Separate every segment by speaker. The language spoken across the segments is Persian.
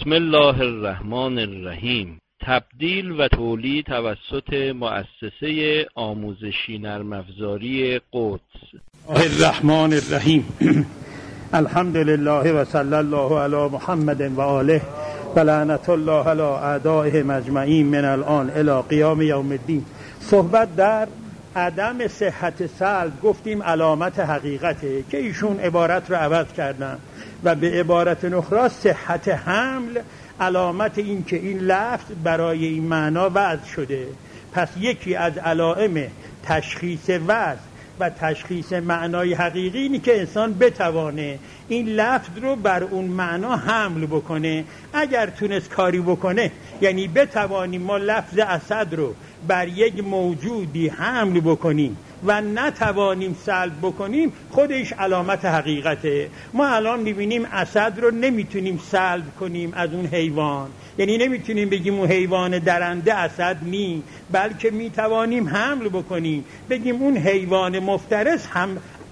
Speaker 1: بسم الله الرحمن الرحیم. تبدیل و تولید توسط مؤسسه آموزشی نرم افزاری قدس.
Speaker 2: الرحمن الرحیم. الحمد لله و صلی الله علی محمد و آله و لعنت الله علی اعدائهم اجمعین من الان الی قیام یوم الدین. صحبت در عدم صحت سلب گفتیم علامت حقیقته که ایشون عبارت رو عوض کردن و به عبارت اخرى صحت حمل علامت این که این لفظ برای این معنا وضع شده. پس یکی از علائم تشخیص وضع و تشخیص معنای حقیقی اینه که انسان بتوانه این لفظ رو بر اون معنا حمل بکنه. اگر تونست کاری بکنه، یعنی بتوانیم ما لفظ اسد رو بر یک موجودی حمل بکنیم و نتوانیم سلب بکنیم، خودش علامت حقیقته. ما الان میبینیم اسد رو نمیتونیم سلب کنیم از اون حیوان، یعنی نمیتونیم بگیم اون حیوان درنده اسد نی، بلکه میتوانیم حمل بکنیم بگیم اون حیوان مفترس هم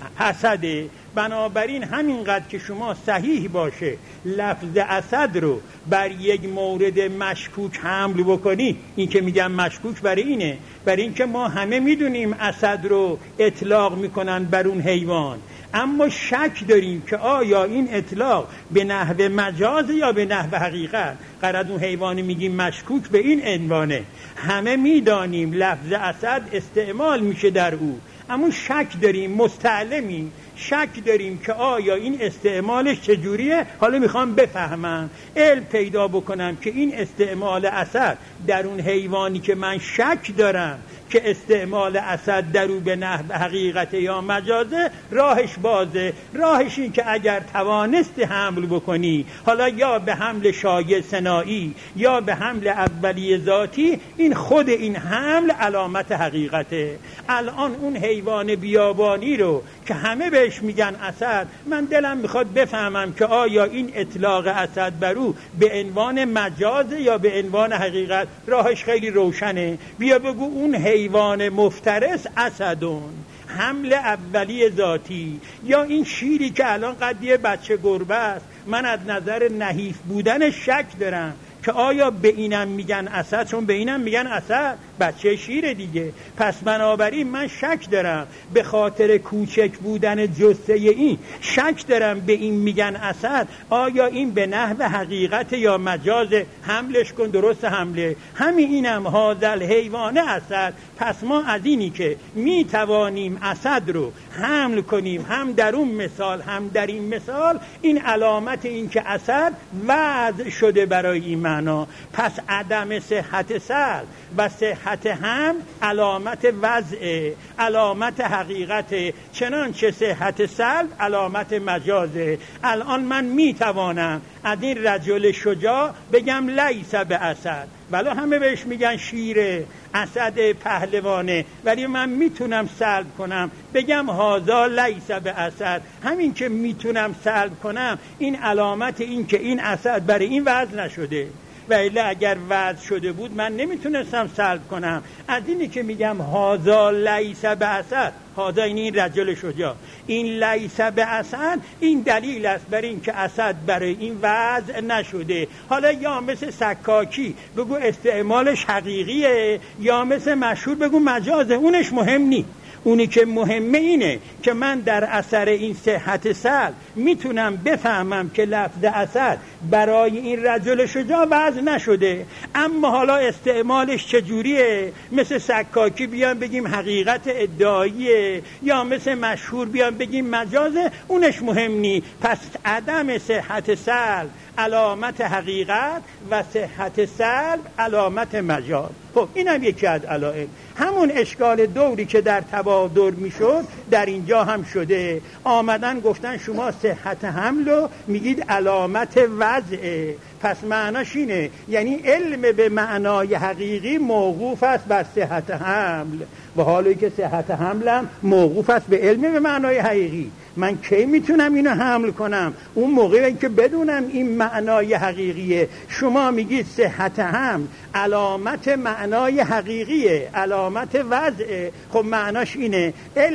Speaker 2: اسده. بنابراین همینقدر که شما صحیح باشه لفظ اسد رو بر یک مورد مشکوک حمل بکنی، این که میگم مشکوک برای اینه، برای اینکه ما همه میدونیم اسد رو اطلاق میکنن بر اون حیوان، اما شک داریم که آیا این اطلاق به نحو مجاز یا به نحو حقیقت. قرار اون حیوانی میگیم مشکوک به این عنوانه. همه میدانیم لفظ اسد استعمال میشه در او، اما شک داریم، مستعلمیم، شک داریم که آیا این استعمالش چجوریه. حالا میخوام بفهمم، علم پیدا بکنم که این استعمال اسد در اون حیوانی که من شک دارم که استعمال اسد در او به نحو حقیقت یا مجازه، راهش بازه. راهش این که اگر توانستی حمل بکنی، حالا یا به حمل شایع صناعی یا به حمل اولیه ذاتی، این خود این حمل علامت حقیقته. الان اون حیوان بیابانی رو که همه بهش میگن اسد، من دلم میخواد بفهمم که آیا این اطلاق اسد بر او به عنوان مجاز یا به عنوان حقیقت. راهش خیلی روشنه. بیا بگو اون حیوان مفترس اسدون، حمل اولی ذاتی. یا این شیری که الان قدیه بچه گربه است، من از نظر نحیف بودن شک دارم که آیا به اینم میگن اسد، چون به اینم میگن اسد، بچه شیر دیگه. پس بنابراین من شک دارم به خاطر کوچک بودن جثه این، شک دارم به این میگن اسد، آیا این به نحو حقیقت یا مجاز. حملش کن، درست حمله، همین اینم هاذل حیوان اسد. پس ما از اینی که میتوانیم اسد رو حمل کنیم، هم در اون مثال هم در این مثال، این علامت این که اسد وضع شده برای این معنا. پس عدم صحت سلب و صحت هم علامت وضع، علامت حقیقت، چنانچه صحت سلب علامت مجازه. الان من میتوانم از این رجل شجاع بگم لیس به اسد، ولی همه بهش میگن شیره، اسد پهلوانه، ولی من میتونم سلب کنم بگم هازا لیس به اسد. همین که میتونم سلب کنم این علامت این که این اسد برای این وضع نشده، و الا اگر وضع شده بود من نمیتونستم سلب کنم. از اینی که میگم هازا لیس به اسد، هازا این رجل شجاع، این لیس به اسد، این دلیل است بر این که اسد برای این وضع نشده. حالا یا مثل سکاکی بگو استعمالش حقیقیه، یا مثل مشهور بگو مجازه، اونش مهم نی. اونی که مهمه اینه که من در اثر این صحت سلب میتونم بفهمم که لفظ اسد برای این رجل شجاع وضع نشده. اما حالا استعمالش چجوریه؟ مثل سکاکی بیان بگیم حقیقت ادعاییه، یا مثل مشهور بیان بگیم مجازه، اونش مهم نی. پس عدم صحت سلب علامت حقیقت و صحت سلب علامت مجاز. خب اینم یکی از علائم. همون اشکال دوری که در تبادر میشد در اینجا هم شده. آمدن گفتن شما صحت حمل رو میگید علامت وضعه. پس معناش اینه، یعنی علم به معنای حقیقی موقوف است بر صحت حمل، و حالی که صحت حملم موقوف است به علم به معنای حقیقی. من کی میتونم اینو حمل کنم؟ اون موقعی که بدونم این معنای حقیقیه. شما میگید صحت حمل علامت معنای حقیقیه، علامت وضعه. خب معناش اینه علم به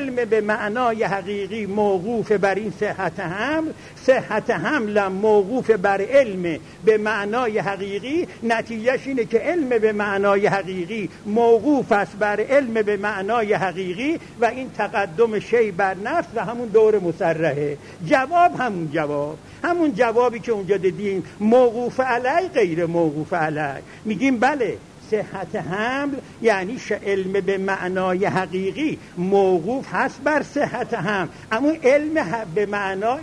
Speaker 2: معنای حقیقی موقوف بر این صحت حمل، صحت حمل موقوف بر علم به معنای حقیقی، نتیجهش اینه که علم به معنای حقیقی موقوف است بر علم به معنای حقیقی و این تقدم شی بر نفس و همون دور مسرحه. جواب همون جوابی که اونجا دیدیم، موقوف علی غیر موقوف علی. میگیم بله صحت حمل یعنی علم به معنای حقیقی موقوف هست بر صحت حمل، اما علم به معنای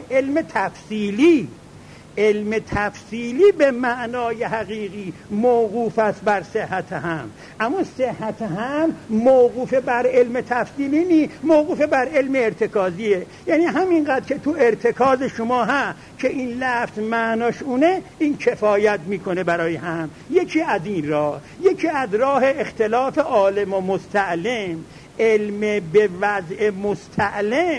Speaker 2: علم تفصیلی به معنای حقیقی موقوف است بر صحت حمل، اما صحت حمل موقوف بر علم تفصیلی نی، موقوف بر علم ارتکازیه. یعنی همینقدر که تو ارتکاز شما هست که این لفظ معناش اونه، این کفایت میکنه برای هم. یکی از این راه، یکی از راه اختلاف عالم و مستعلم. علم به وضع مستعلم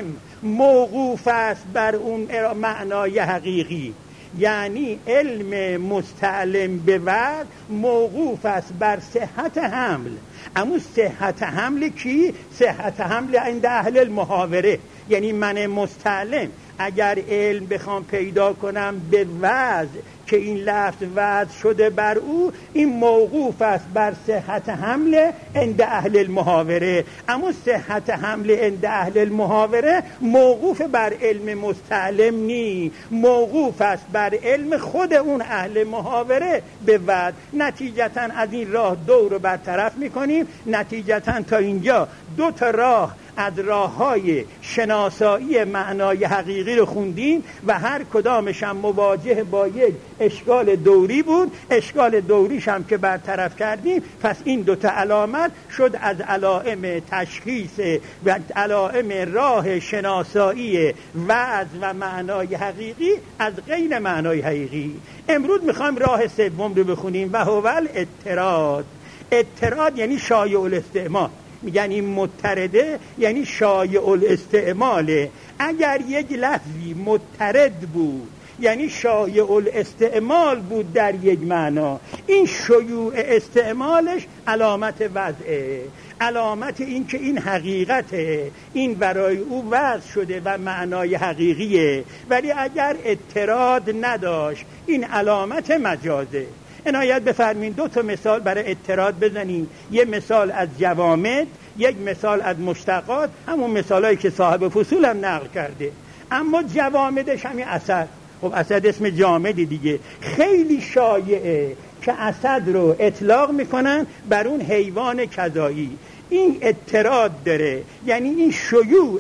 Speaker 2: موقوف است بر اون معنای حقیقی، یعنی علم مستعلم به وضع موقوف است بر صحت حمل. اما صحت حمل کی؟ صحت حمل عند اهل المحاوره. یعنی من مستعلم اگر علم بخوام پیدا کنم به وضع که این لفظ وضع شده بر او، این موقوف است بر صحت حمل عند اهل المحاوره. اما صحت حمل عند اهل المحاوره موقوف بر علم مستعلم نی، موقوف است بر علم خود اون اهل محاوره به وضع. نتیجتا از این راه دو رو برطرف میکنیم. نتیجتا تا اینجا دو تا راه از راه‌های شناسایی معنای حقیقی رو خوندیم و هر کدامش هم مواجه با یک اشکال دوری بود. اشکال دوریش هم که برطرف کردیم، پس این دوتا علامت شد از علائم تشخیص و علائم راه شناسایی وضع و معنای حقیقی از غیر معنای حقیقی. امروز میخوایم راه سوم رو بخونیم و هو الاضطراد. اضطراد یعنی شایع الاستعمال. میگن این مضطرده یعنی شایع الاستعماله. اگر یک لفظی مضطرد بود یعنی شایع الاستعمال بود در یک معنا، این شیوع استعمالش علامت وضعه، علامت این که این حقیقته، این برای او وضع شده و معنای حقیقیه. ولی اگر اضطراد نداشت این علامت مجازه. عنایت بفرمین دو تا مثال برای اضطراد بزنیم. یه مثال از جوامد، یک مثال از مشتقات، همون مثالایی که صاحب فصول هم نقل کرده. اما جوامدش همین اسد. خب اسد اسم جامدی دیگه. خیلی شایعه که اسد رو اطلاق میکنن بر اون حیوان کذایی. این اضطراد داره، یعنی این شیوع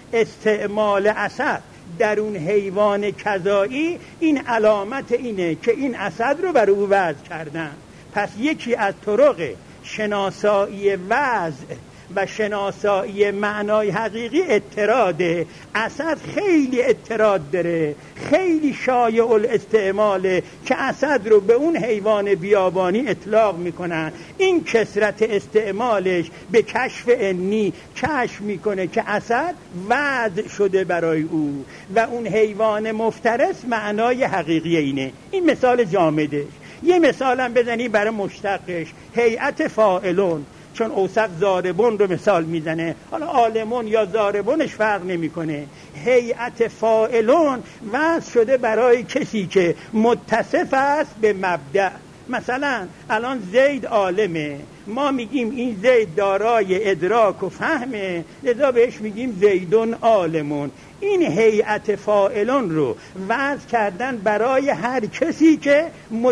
Speaker 2: استعمال اسد در اون حیوان کذایی، این علامت اینه که این اسد رو بر او وضع کردن. پس یکی از طرق شناسایی وضع و شناسایی معنای حقیقی اضطراده. اسد خیلی اضطراد داره، خیلی شایع الاستعماله که اسد رو به اون حیوان بیابانی اطلاق میکنن. این کثرت استعمالش به کشف عنی کشف میکنه که اسد وضع شده برای او و اون حیوان مفترس معنای حقیقی اینه. این مثال جامدش. یه مثالم بزنی برای مشتقش، هیئت فاعلون، چون اوسق زاربون رو مثال میزنه، حالا عالمون یا زاربونش فرق نمیکنه. هیئت فاعلون وضع شده برای کسی که متصف است به مبدأ. مثلا الان زید عالمه، ما میگیم این زید دارای ادراک و فهمه، لذا بهش میگیم زیدون عالمون. این هیئت فاعلون رو وضع کردن برای هر کسی که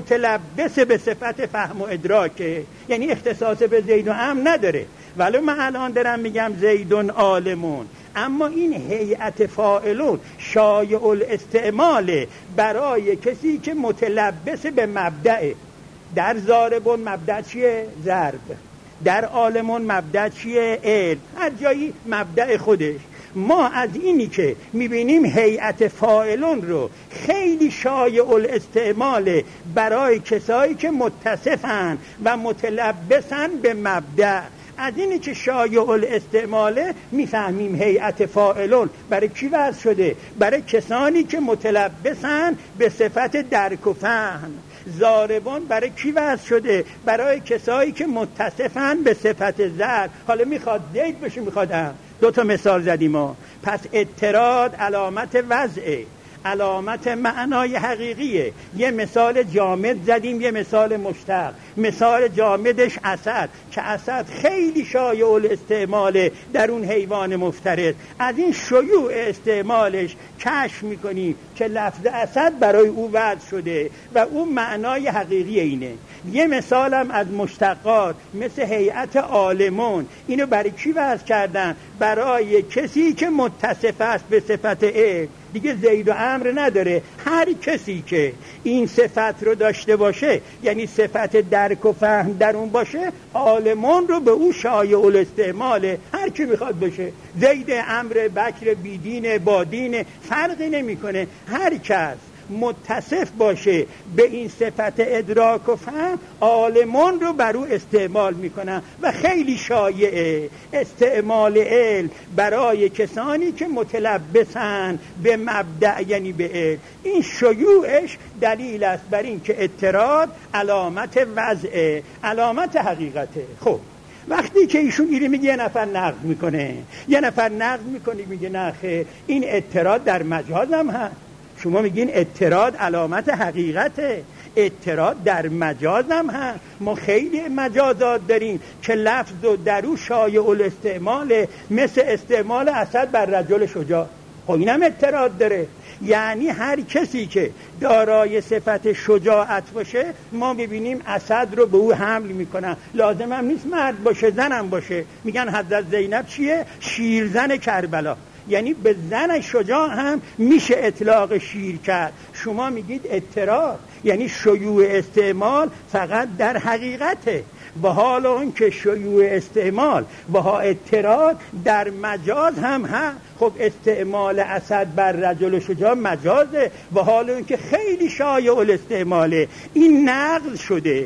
Speaker 2: متلبس به صفت فهم و ادراکه، یعنی اختصاص به زید و عمرو نداره. ولی من الان دارم میگم زیدون عالمون، اما این هیئت فاعلون شایع الاستعمال برای کسی که متلبس به مبدأ. در ضاربون مبدأ چیه؟ ضرب. در عالمون مبدأ چیه؟ علم. هر جایی مبدأ خودش. ما از اینی که میبینیم هیئت فاعلون رو خیلی شایع الاستعمال برای کسایی که متصفن و متلبسن به مبدأ، از اینی که شایع الاستعماله میفهمیم هیئت فاعلون برای کی وضع شده؟ برای کسانی که متلبسن به صفت درک و فهم. ضاربون برای کی وضع شده؟ برای کسایی که متصفن به صفت ضرب. حالا میخواد زید بشه میخواد هم، دو تا مثال زدیم ما. پس اضطراد علامت وضعه، علامت معنای حقیقیه. یه مثال جامد زدیم، یه مثال مشتق. مثال جامدش اسد، که اسد خیلی شایع الاستعماله در اون حیوان مفترس. از این شیوع استعمالش کشف میکنیم که لفظ اسد برای او وضع شده و اون معنای حقیقی اینه. یه مثالم از مشتقات مثل هیئت عالمون، اینو برای کی وضع کردن؟ برای کسی که متصف است به صفت علم. دیگه زید و عمرو نداره، هر کسی که این صفت رو داشته باشه، یعنی صفت درک و فهم در اون باشه، عالمون رو به او شایع الاستعماله. هر کی میخواد باشه، زید، عمرو، بکر، بیدین، بادین، فرقی نمیکنه. هر کس متصف باشه به این صفت ادراک و فهم، عالمون رو بر او استعمال میکنن و خیلی شایعه استعمال علم برای کسانی که متلبسن به مبدأ، یعنی به علم. این شیوعش دلیل است بر این که اضطراد علامت وضعه، علامت حقیقته. خب وقتی که ایشون اینو میگه، یه نفر نقد میکنه، میگه نه خیر، این اضطراد در مجاز هم هست. شما میگین اضطراد علامت حقیقته، اضطراد در مجاز هم هست. ما خیلی مجازات داریم که لفظ و درو شایع الاستعماله، مثل استعمال اسد بر رجل شجاع. خب اینم اضطراد داره. یعنی هر کسی که دارای صفت شجاعت باشه، ما ببینیم اسد رو به او حمل میکنن. لازم هم نیست مرد باشه، زنم باشه. میگن حضرت زینب چیه؟ شیرزن کربلا، یعنی به زن شجاع هم میشه اطلاق شیر کرد. شما میگید اضطراد، یعنی شیوع استعمال فقط در حقیقته، و حال اون که شیوع استعمال و اضطراد در مجاز هم هست. خب استعمال اسد بر رجل شجاع مجازه، و حال اون که خیلی شایع الاستعماله. این نقل شده.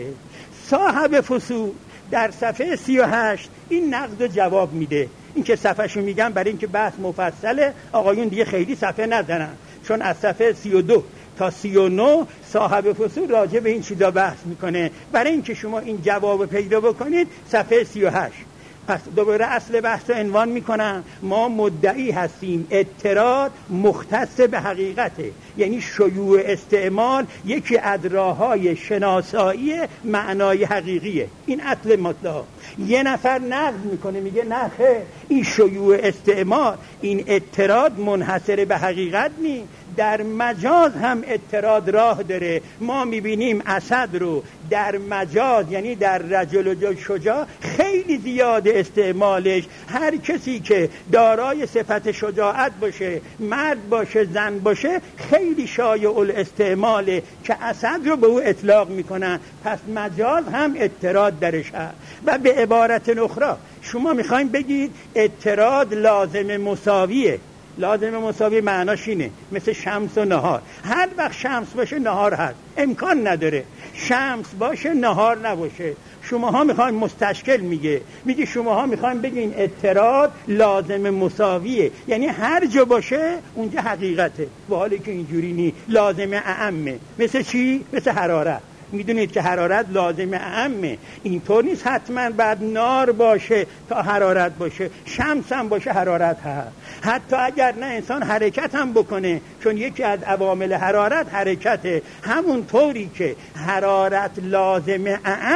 Speaker 2: صاحب فصول در صفحه 38 این نقد رو جواب میده. این که صفحه‌شو میگم برای اینکه بحث مفصله، آقایون دیگه خیلی صفحه نزنن، چون از صفحه 32 تا 39 صاحب فصول راجع به این چیزا بحث میکنه. برای اینکه شما این جواب پیدا بکنید، صفحه 38. پس دوباره اصل بحث رو عنوان میکنم. ما مدعی هستیم اضطراد مختص به حقیقته، یعنی شیوع استعمال یکی از راه‌های شناسایی معنای حقیقیه. این اصل مطلق. یه نفر نقد میکنه، میگه نه خیر، این شیوع استعمال، این اضطراد منحصر به حقیقت نیست، در مجاز هم اضطراد راه داره. ما میبینیم اسد رو در مجاز، یعنی در رجل شجاع، خیلی زیاد استعمالش. هر کسی که دارای صفت شجاعت باشه، مرد باشه، زن باشه، خیلی شایع الاستعماله که اسد رو به او اطلاق میکنن. پس مجاز هم اضطراد درش هست. و به عبارت اخرى شما میخواین بگید اضطراد لازم مساویه. لازم مساوی معناش اینه مثل شمس و نهار. هر وقت شمس باشه نهار هست، امکان نداره شمس باشه نهار نباشه. شماها میخواین مستشکل میگه شماها میخواین بگین اضطراد لازم مساویه، یعنی هر جا باشه اونجا حقیقته، و حالی که اینجوری نی، لازم اعمه. مثل چی؟ مثل حرارت. میدونید که حرارت لازم اعمه، اینطور نیست حتما بعد نار باشه تا حرارت باشه. شمس هم باشه حرارت هست. حتی اگر نه انسان حرکت هم بکنه، چون یکی از عوامل حرارت حرکته، همون طوری که حرارت لازم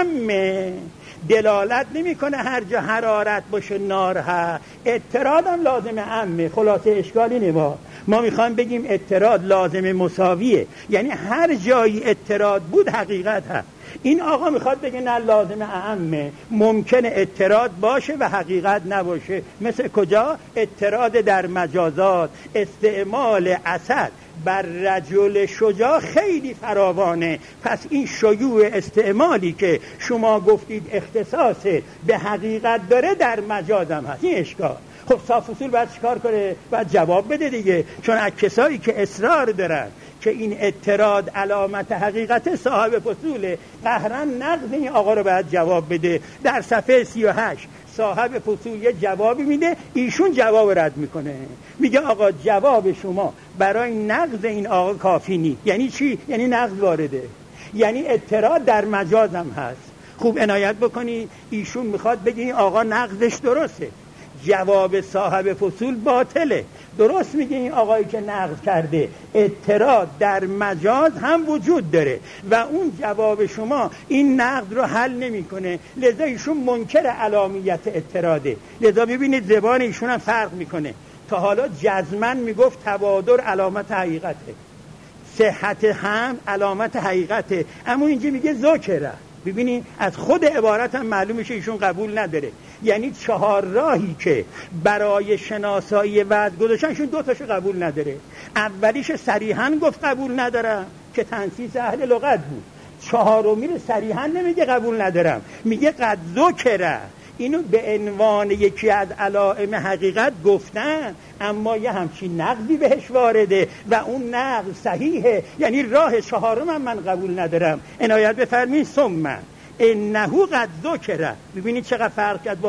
Speaker 2: اعمه، دلالت نمیکنه هر جا حرارت باشه نار هست. اضطراد هم لازم اعمه. خلاصه اشکالی نما. ما میخوایم بگیم اضطراد لازم مساویه، یعنی هر جایی اضطراد بود حقیقت هست. این آقا میخواد بگه نه لازم اعمه، ممکنه اضطراد باشه و حقیقت نباشه. مثل کجا؟ اضطراد در مجازات. استعمال اسد بر رجل شجاع خیلی فراوانه. پس این شیوع استعمالی که شما گفتید اختصاص به حقیقت داره در مجاز هم هست. این اشکال. خب صاحب فصول باید چیکار کنه؟ باید جواب بده دیگه، چون از کسایی که اصرار دارن که این اضطراد علامت حقیقت، صاحب فصوله. قهرا نقد این آقا رو باید جواب بده. در صفحه 38 صاحب فصول یه جوابی میده، ایشون جواب رد میکنه، میگه آقا جواب شما برای نقد این آقا کافی نیست. یعنی چی؟ یعنی نقد وارده، یعنی اضطراد در مجاز هم هست. خوب عنایت بکنی، ایشون میخواد بگه این آقا نقدش درسته، جواب صاحب فصول باطله. درست میگه این آقایی که نقد کرده اعتراض در مجاز هم وجود داره و اون جواب شما این نقد رو حل نمیکنه، لذا ایشون منکر علامیت اعتراضه. لذا ببینید زبان ایشون هم فرق میکنه. تا حالا جزمن میگفت توادر علامت حقیقته، صحت هم علامت حقیقته، اما اینجا میگه ذکره. ببینید از خود عبارت هم معلوم میشه ایشون قبول نداره. یعنی 4 راهی که برای شناسایی وضع گذاشتن ایشون 2 تاشو قبول نداره. اولیش صریحاً گفت قبول ندارم که تنصیص اهل لغت بود. 4می رو صریحاً نمیگه قبول ندارم، میگه قد ذکره. اینو به عنوان یکی از علائم حقیقت گفتن، اما یه همچین نقدی بهش وارده و اون نقد صحیحه. یعنی راه 4 من قبول ندارم. عنایت بفرمایید. ثم انه قد ذکره. ببینید چقدر فرق کرد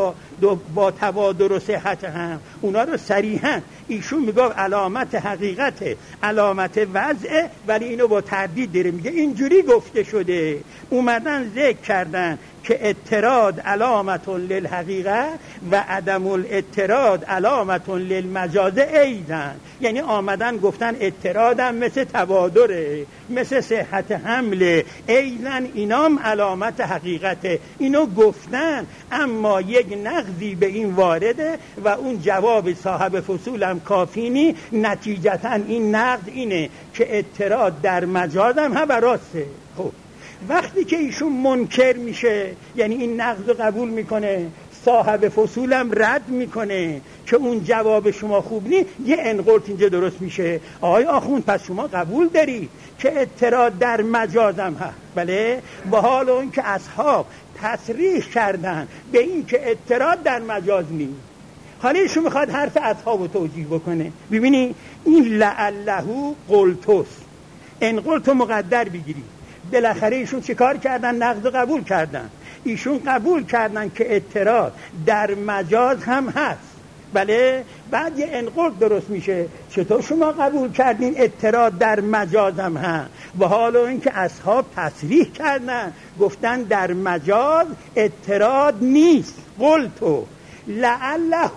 Speaker 2: با توادر و صحت هم. اونا رو صریحا ایشون میگه علامت حقیقته، علامت وضعه، ولی اینو با تردید داره میگه اینجوری گفته شده. اومدن ذکر کردن که اعتراض علامت للحقیقه و عدم الاعتراض علامت للمجاز ایضا. یعنی آمدن گفتن اعتراض هم مثل توادره، مثل صحت حمله، ایضا اینام علامت حقیقته. اینو گفتن، اما یک نقضی به این وارده و اون جواب صاحب فصول هم کافی نی. نتیجتا این نقض اینه که اعتراض در مجاز هم و راسته. خب وقتی که ایشون منکر میشه، یعنی این نقض رو قبول میکنه، صاحب فصولم رد میکنه که اون جواب شما خوب نی، یه انقلت اینجا درست میشه. آقای آخوند پس شما قبول داری که اعتراض در مجازم هست؟ بله، با حال اون که اصحاب تصریح کردن به این که اعتراض در مجاز نی. حالا ایشون میخواد حرف اصحاب رو توجیه بکنه. ببینی این لعله قلتوس، انقلت رو مقدر بگیری. بالاخره ایشون چه کار کردن؟ نقض قبول کردن. ایشون قبول کردن که اعتراض در مجاز هم هست. بله، بعد یه انقلت درست میشه. چطور شما قبول کردین اعتراض در مجاز هم هست و حالا اینکه اصحاب تصریح کردن گفتن در مجاز اعتراض نیست؟ قلتو لعله،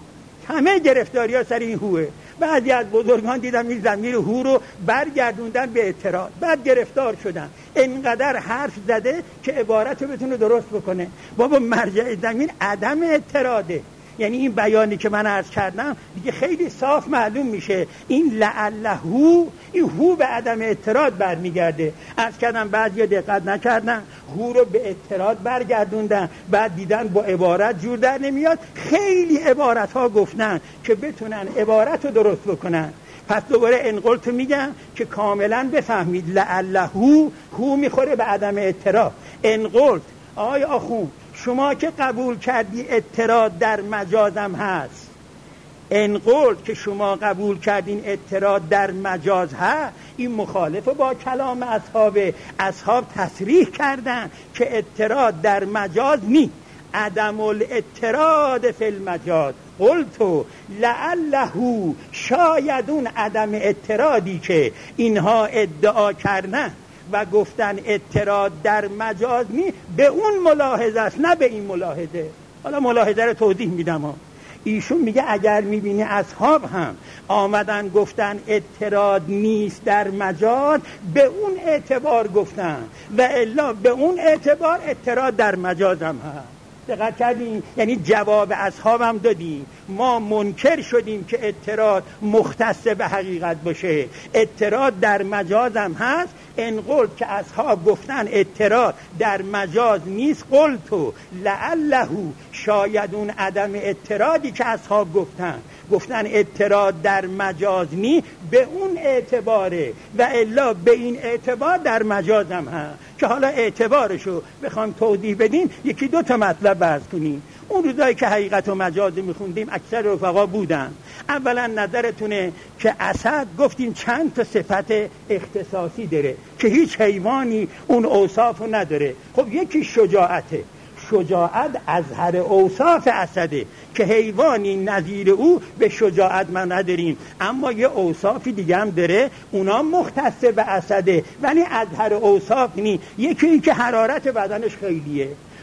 Speaker 2: همه گرفتاری ها سر این هوه. بعضی از بزرگان دیدم این ضمیر هو رو برگردوندن به اعتراض، بعد گرفتار شدن. اینقدر حرف زده که عبارت رو بتونه درست بکنه. بابا مرجع ضمیر عدم اعتراضه. یعنی این بیانی که من عرض کردم دیگه خیلی صاف معلوم میشه این لعله، این هو به عدم اعتراض برمیگرده. عرض کردم بعضی دقت نکردن، هو رو به اعتراض برگردوندن، بعد دیدن با عبارت جور در نمیاد، خیلی عبارت ها گفتن که بتونن عبارت رو درست بکنن. پس دوباره انقلت میگم که کاملا بفهمید لعله هو میخوره به عدم اعتراض. انقلت آقای آخوند شما که قبول کردی اعتراض در مجازم هست، انقلت که شما قبول کردین اعتراض در مجاز هست، این مخالف با کلام اصحاب تصریح کردن که اعتراض در مجاز نی، عدم الاعتراض فی المجاز. قلتو لعله، شاید اون عدم اعتراضی که اینها ادعا کردن و گفتن اعتراض در مجاز نی به اون ملاحظه است، نه به این ملاحظه. حالا ملاحظه رو توضیح میدم ها. ایشون میگه اگر میبینی اصحاب هم آمدن گفتن اعتراض نیست در مجاز، به اون اعتبار گفتن و الا به اون اعتبار اعتراض در مجاز هم هست. دقت کردیم؟ یعنی جواب اصحابم دادیم. ما منکر شدیم که اعتراض مختص به حقیقت باشه، اعتراض در مجازم هست. انقلت که اصحاب گفتن اعتراض در مجاز نیست، قلتو لعله، شاید اون عدم اعتراضی که اصحاب گفتن اعتراض در مجاز نی به اون اعتباره و الا به این اعتبار در مجازم هست. که حالا اعتبارشو بخوام توضیح بدیم یکی 2 تا مطلب بحث کنیم. اون روزایی که حقیقت و مجازی میخوندیم اکثر رفقا بودن. اولا نظرتونه که اسد گفتیم چند تا صفت اختصاصی داره که هیچ حیوانی اون اوصافو نداره. خب یکی شجاعته، شجاعت اظهر اوصاف اسده که حیوانی نظیر او به شجاعت ما نداریم، اما یه اوصافی دیگه هم داره اونا مختص به اسده ولی اظهر اوصاف نی. یکی این که حرارت بدنش خیلیه.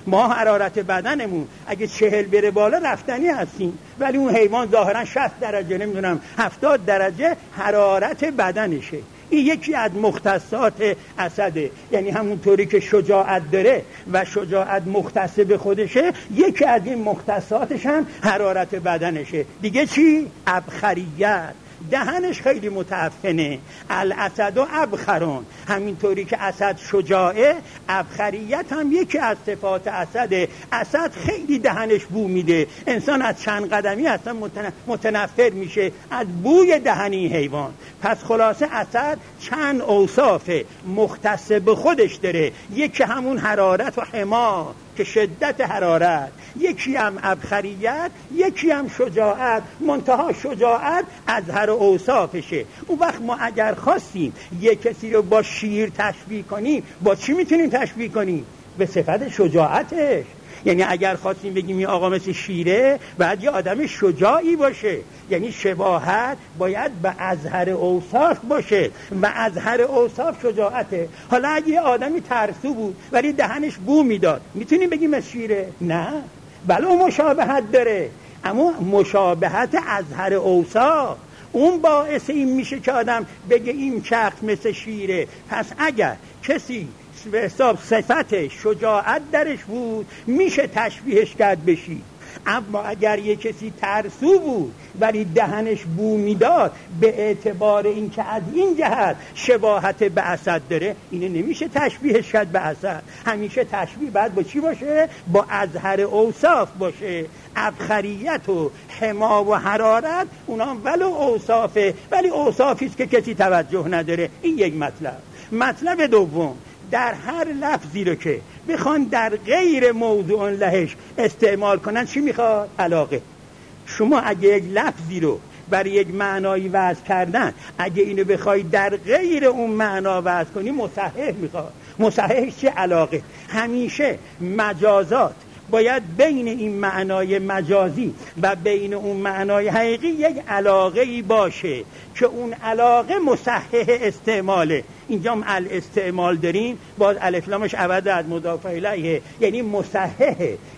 Speaker 2: ما حرارت بدنمون اگه 40 بره بالا رفتنی هستیم، ولی اون حیوان ظاهرا 60 درجه نمیدونم 70 درجه حرارت بدنشه. این یکی از مختصات اسده، یعنی همونطوری که شجاعت داره و شجاعت مختص به خودشه، یکی از این مختصاتش هم حرارت بدنشه. دیگه چی؟ ابخریت، دهنش خیلی متعفنه. الاسد و ابخرون، همینطوری که اسد شجاعه، ابخریت هم یکی از صفات اسده. اسد خیلی دهنش بو میده، انسان از چند قدمی اصلا متنفر میشه از بوی دهنی حیوان. پس خلاصه اسد چند اوصاف مختص به خودش داره، یکی همون حرارت و حما که شدت حرارت، یکی هم ابخریت، یکی هم شجاعت. منتها شجاعت از هر اوصافشه. اون وقت ما اگر خواستیم یک کسی رو با شیر تشبیه کنیم، با چی میتونیم تشبیه کنیم؟ به صفت شجاعتش. یعنی اگر خواستیم بگیم این آقا مثل شیره، باید یه آدم شجاعی باشه، یعنی شباهت باید به اظهر اوصاف باشه و اظهر اوصاف شجاعته. حالا اگه یه آدمی ترسو بود ولی دهنش بو میداد، میتونیم بگیم مثل شیره؟ نه، بله اون مشابهت داره، اما مشابهت اظهر اوصاف اون باعث این میشه که آدم بگه این شخص مثل شیره. پس اگر کسی به حساب صفت شجاعت درش بود، میشه تشبیهش کرد بشی. اما اگر یک کسی ترسو بود ولی دهنش بو میداد، به اعتبار این که از این جهت شباهت به اسد داره، اینه نمیشه تشبیهش کرد به اسد. همیشه تشبیه باید با چی باشه؟ با اظهر اوصاف باشه. ابخریت و حما و حرارت اونا ولو اوصافه، ولی اوصافیست که کسی توجه نداره. این یک مطلب. مطلب دوم، در هر لفظی رو که بخوان در غیر موضوع لهش استعمال کنن، چی میخواد؟ علاقه. شما اگه یک لفظی رو برای یک معنایی وضع کردن، اگه اینو بخوای در غیر اون معنا وضع کنی، مصحح میخواد. مصححش چه؟ علاقه. همیشه مجازات باید بین این معنای مجازی و بین اون معنای حقیقی یک علاقه‌ای باشه که اون علاقه مصحح استعماله. اینجا هم الاستعمال داریم، باز الف لامش عوض از مضاف الیه، یعنی مصحح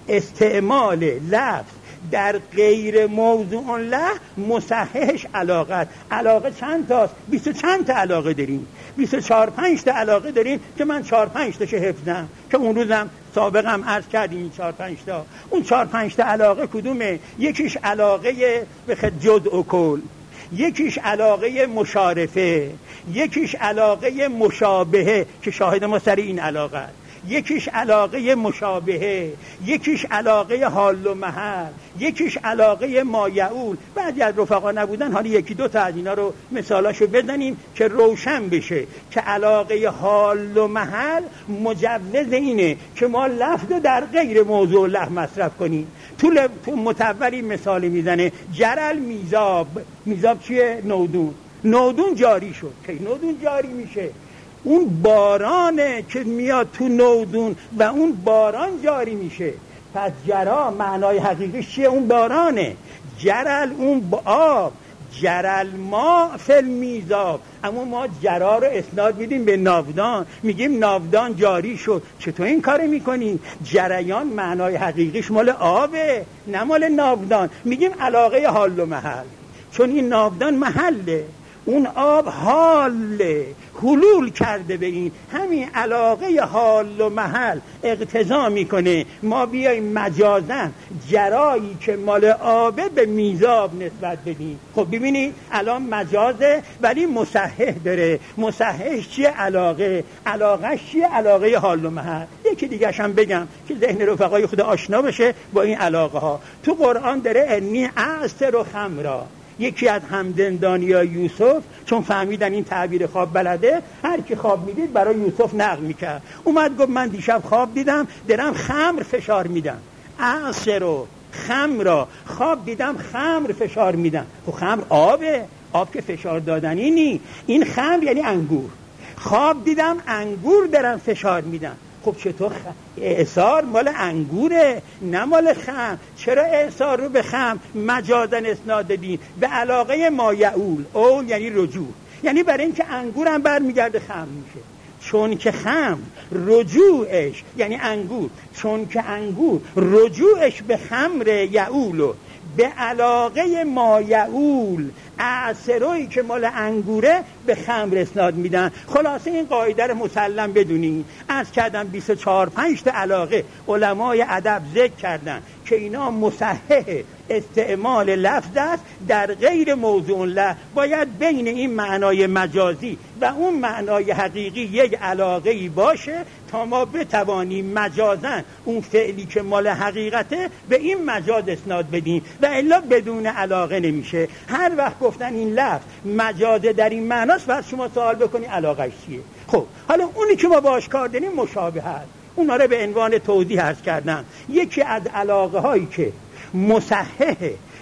Speaker 2: استعمال لفظ در غیر موضوع له، مصححش علاقه. علاقه چند تاست؟ 20 چند تا علاقه داریم، 24-5 تا علاقه داریم که من 4-5 تاشو حفظم، که اون روزم سابقم عرض کردیم این 4-5 تا. اون 4-5 تا علاقه کدومه؟ یکیش علاقه به جزء و کل، یکیش علاقه مشارفه، یکیش علاقه مشابهه که شاهد ما سر این علاقه است، یکیش علاقه مشابهه، یکیش علاقه حال و محل، یکیش علاقه مایعول. بعضی از رفقا نبودن، حالا یکی دو تا از اینا رو مثالاشو بزنیم که روشن بشه که علاقه حال و محل مجوز اینه که ما لفظ در غیر موضوع له مصرف کنیم. تو متولی مثالی میزنه، جرل میزاب. میزاب چیه؟ نودون. نودون جاری شد. که نودون جاری میشه، اون بارانه که میاد تو نودون و اون باران جاری میشه. پس جرا معنای حقیقیش چیه؟ اون بارانه. جرل اون آب، جرل ما فل میزاب. اما ما جرا رو اسناد میدیم به ناودان، میگیم ناودان جاری شد. چطور این کار میکنی؟ جریان معنای حقیقیش مال آبه، نه مال ناودان. میگیم علاقه حال و محل، چون این ناودان محله، اون آب حاله، حلول کرده به این. همین علاقه حال و محل اقتضا میکنه ما بیایم مجازن جرایی که مال آبه به میزاب نسبت بدیم. خب ببینید الان مجازه ولی مصحح داره. مصححش چیه؟ علاقه. علاقهش چیه؟ علاقه حال و محل. یکی دیگه هم بگم که ذهن رفقای خود آشنا بشه با این علاقه ها. تو قرآن داره انی اعصر و خمرا. یکی از همدندانیای یوسف چون فهمیدن این تعبیر خواب بلده، هر کی خواب میدید برای یوسف نقل میکرد. اومد گفت من دیشب خواب دیدم دارم خمر فشار میدم. اعصر و خمرا، خواب دیدم خمر فشار میدم. خب خمر آبه، آب که فشار دادنی نی. این خمر یعنی انگور. خواب دیدم انگور دارم فشار میدم. خب چطور اعصار مال انگوره نه مال خمر؟ چرا اعصار رو به خمر مجازن اسناد دادین؟ به علاقه مایعول. اول یعنی رجوع، یعنی برای اینکه انگورم برمیگرده خمر میشه. چون که خمر رجوعش یعنی انگور، چون که انگور رجوعش به خمر یعولو، به علاقه ما یعول اعصروی که مال انگوره به خمر اسناد میدن. خلاصه این قاعده رو مسلم بدونین. عرض کردم 24-25 تا علاقه علمای ادب ذکر کردن که اینا مصحح استعمال لفظ است در غیر موضوع له. باید بین این معنای مجازی و اون معنای حقیقی یک علاقه‌ای باشه تا ما بتوانیم مجازن اون فعلی که مال حقیقته به این مجاز اسناد بدیم، و الا بدون علاقه نمیشه. هر وقت گفتن این لفظ مجازه در این معناست، بعد شما سوال بکنی علاقه‌اش چیه. خب حالا اونی که ما باش کار داریم مشابه است. اونا رو به عنوان توضیح عرض کردم. یکی از علاقه هایی که مصحح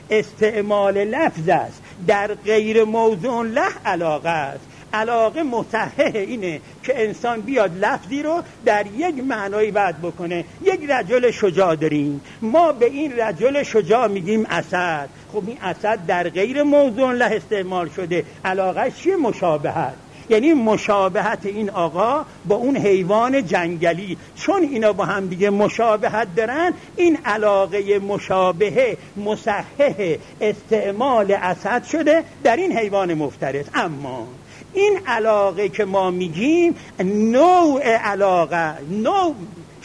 Speaker 2: استعمال لفظ است در غیر موضوع له علاقه است. علاقه مصحح اینه که انسان بیاد لفظی رو در یک معنایی بعد بکنه. یک رجل شجاع داریم، ما به این رجل شجاع میگیم اسد. خب این اسد در غیر موضوع له استعمال شده، علاقه چیه؟ مشابهت. یعنی مشابهت این آقا با اون حیوان جنگلی، چون اینا با هم دیگه مشابهت دارن، این علاقه مشابهه مصحح استعمال اسد شده در این حیوان مفترس. اما این علاقه که ما میگیم نوع علاقه، نوع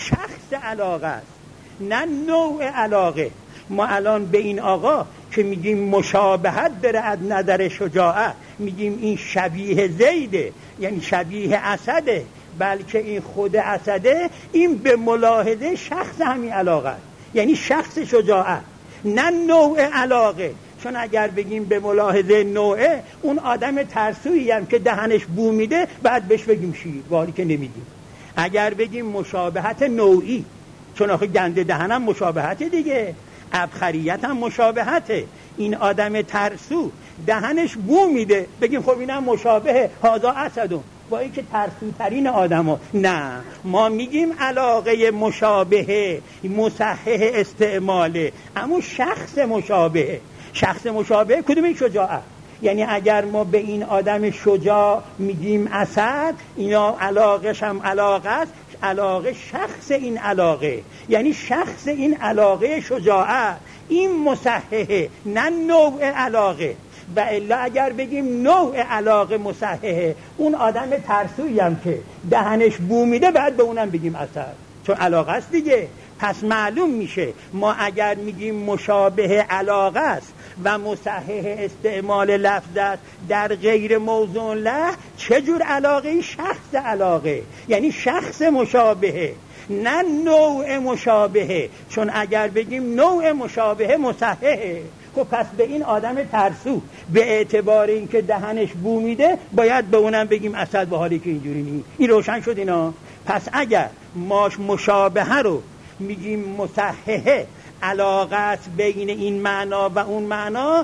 Speaker 2: شخص علاقه است، نه نوع علاقه. ما الان به این آقا که میگیم مشابهت داره از نظر شجاعت، میگیم این شبیه زیده یعنی شبیه اسده، بلکه این خود اسده، این به ملاحظه شخص همین علاقه است، یعنی شخص شجاعت، نه نوع علاقه. چون اگر بگیم به ملاحظه نوعه، اون آدم ترسویی هم که دهنش بو میده بعد بهش بگیم شیر، ولی که نمیگیم. اگر بگیم مشابهت نوعی، چون آخه گنده دهنم مشابهت دیگه، ابخریت هم مشابهته، این آدم ترسو دهنش بو میده، بگیم خب اینم مشابه هذا اسدون، با این که ترسوترین آدم ها. نه، ما میگیم علاقه مشابهه مصحح استعماله، اما شخص مشابهه. شخص مشابه کدوم؟ این شجاعت. یعنی اگر ما به این آدم شجاع میگیم اسد، اینا علاقش هم علاقه است، علاقه شخص این علاقه، یعنی شخص این علاقه شجاعت، این مصححه، نه نوع علاقه. و الا اگر بگیم نوع علاقه مصححه، اون آدم ترسویی هم که دهنش بو میده بعد به اونم بگیم اسد، چون علاقه است دیگه. پس معلوم میشه ما اگر میگیم مشابه علاقه است و مصحح استعمال لفظ است در غیر موضوع له، چه جور علاقه؟ شخص علاقه، یعنی شخص مشابهه، نه نوع مشابهه. چون اگر بگیم نوع مشابهه مصححه، خب پس به این آدم ترسو به اعتبار اینکه دهنش بو میده باید به اونم بگیم اسد، به حالی که اینجوری نیست. این روشن شد اینا. پس اگر ما مشابهه رو میگیم مصححه، علاقه است بین این معنا و اون معنا،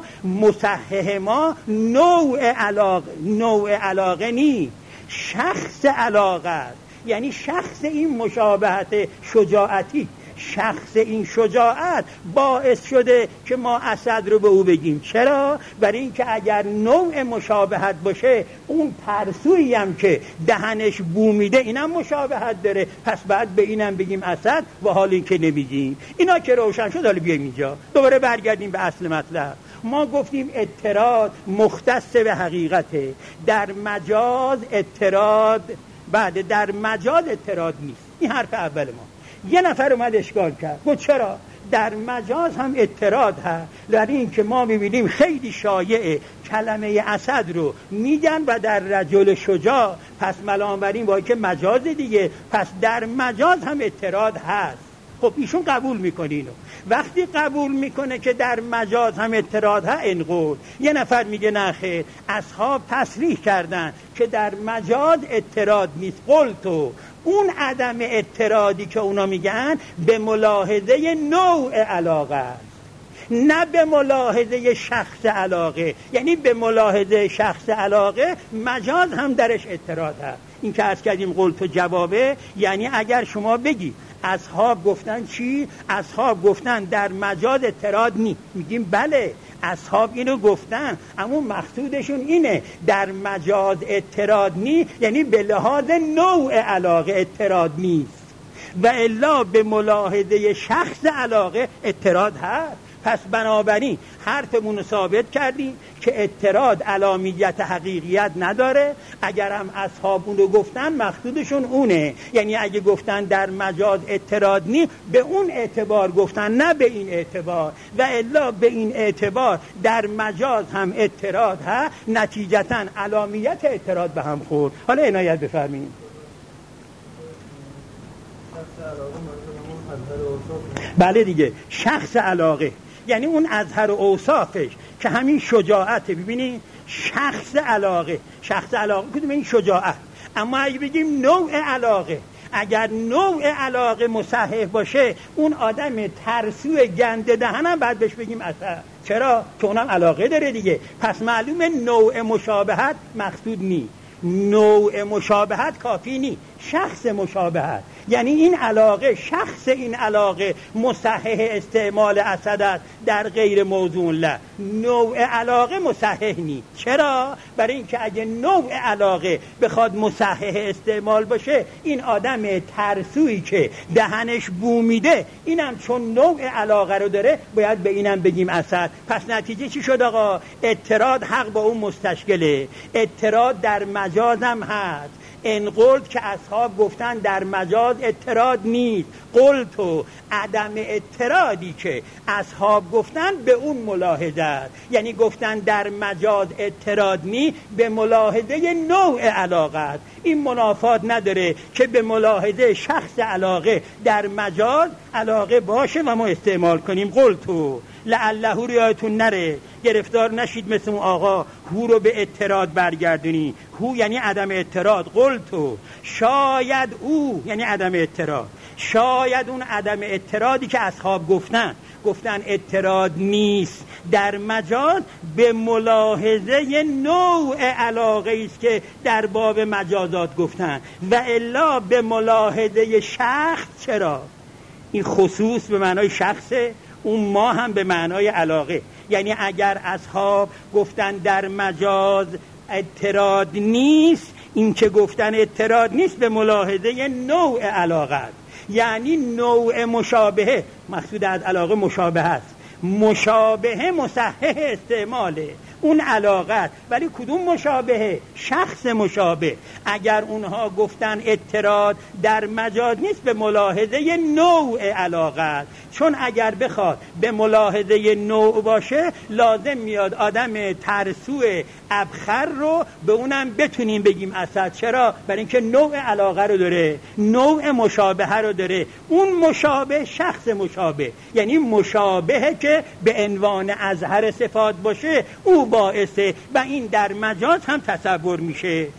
Speaker 2: مصحح ما نوع علاقه نی، شخص علاقه است، یعنی شخص این مشابهت شجاعتی، شخص این شجاعت باعث شده که ما اسد رو به او بگیم. چرا؟ برای اینکه اگر نوع مشابهت باشه، اون ترسویی هم که دهنش بو میده اینم مشابهت داره، پس بعد به اینم بگیم اسد، و حالی که نمیگیم. اینا که روشن شد، حالا بیایم اینجا دوباره برگردیم به اصل مطلب. ما گفتیم اعتراض مختص به حقیقته، در مجاز اعتراض، بعد در مجاز اعتراض نیست. این حرف اول ما. یه نفر اومد اشکال کرد، گفت چرا در مجاز هم اعتراض هست؟ در این که ما میبینیم خیلی شایعه کلمه اسد رو میگن و در رجل شجاع، پس ملامبرین با که مجاز دیگه، پس در مجاز هم اعتراض هست. خب ایشون قبول میکنه اینو. وقتی قبول میکنه که در مجاز هم اعتراض ها، انقول. یه نفر میگه نه خیر، اصحاب تصریح کردن که در مجاز اعتراض نیست. قلتو، اون عدم اعتراضی که اونا میگن به ملاحظه نوع علاقه است، نه به ملاحظه شخص علاقه. یعنی به ملاحظه شخص علاقه مجاز هم درش اعتراض هست. این که عرض کردیم قلتو جوابه، یعنی اگر شما بگی اصحاب گفتن چی؟ اصحاب گفتن در مجاز اعتراض نی، میگیم بله، اصحاب اینو گفتن، اما مقصودشون اینه در مجاز اضطراد نی، یعنی به لحاظ نوع علاقه اضطراد نیست و الا به ملاحظه شخص علاقه اضطراد هست. پس بنابراین حرفمون رو ثابت کردیم که اضطراد علامیت حقیقیت نداره. اگر هم اصحاب اون رو گفتن مقصودشون اونه، یعنی اگه گفتن در مجاز اضطراد نی به اون اعتبار گفتن، نه به این اعتبار، و الا به این اعتبار در مجاز هم اضطراد ها، نتیجتا علامیت اضطراد به هم خورد. حالا عنایت بفرمایید. بله دیگه، شخص علاقه یعنی اون اظهر و اوصافش که همین شجاعته. ببینید شخص علاقه کدوم؟ این شجاعت. اما اگه بگیم نوع علاقه، اگر نوع علاقه مصحح باشه اون آدم ترسو گنده دهن هم باید بهش بگیم اثر. چرا؟ که اونم علاقه داره دیگه. پس معلومه نوع مشابهت مقصود نی، نوع مشابهت کافی نی، شخص مشابهت یعنی این علاقه، شخص این علاقه مصحح استعمال اسد است در غیر موضوع له. نوع علاقه مصحح نی. چرا؟ برای اینکه اگه نوع علاقه بخواد مصحح استعمال باشه، این آدم ترسویی که دهنش بو میده، اینم چون نوع علاقه رو داره باید به اینم بگیم اسد. پس نتیجه چی شد آقا؟ اضطراد حق با اون مستشکله. اضطراد در مجازم هست. ان قلت که اصحاب گفتن در مجاز اضطراد نیست، قلت و عدم اضطرادی که اصحاب گفتن به اون ملاحظه است، یعنی گفتن در مجاز اضطراد نیست به ملاحظه نوع علاقه است. این منافات نداره که به ملاحظه شخص علاقه در مجاز علاقه باشه و ما استعمال کنیم. قلت و لعله ریایتون نره، گرفتار نشید مثل اون آقا هو رو به اضطراد برگردونی. هو یعنی عدم اضطراد. قلتو شاید او یعنی عدم اضطراد، شاید اون عدم اضطرادی که اصحاب گفتن اضطراد نیست در مجاز به ملاحظه نوع علاقه است که در باب مجازات گفتن، و الا به ملاحظه شخص. چرا؟ این خصوص به معنای شخصه، اون ما هم به معنای علاقه. یعنی اگر اصحاب گفتن در مجاز اضطراد نیست، این که گفتن اضطراد نیست به ملاحظه نوع علاقه است، یعنی نوع مشابهه. مقصود از علاقه مشابهه است، مشابهه مصحح استعماله اون علاقه. ولی کدوم مشابهه؟ شخص مشابه. اگر اونها گفتن اضطراد در مجاز نیست به ملاحظه نوع علاقه است، چون اگر بخواد به ملاحظه نوع باشه لازم میاد آدم ترسو ابخر رو به اونم بتونیم بگیم اسد. چرا؟ برای اینکه نوع علاقه رو داره، نوع مشابهه رو داره. اون مشابه شخص مشابه، یعنی مشابهه که به عنوان اظهر صفات باشه او باعثه، و این در مجاز هم تصور میشه.
Speaker 3: اصحاب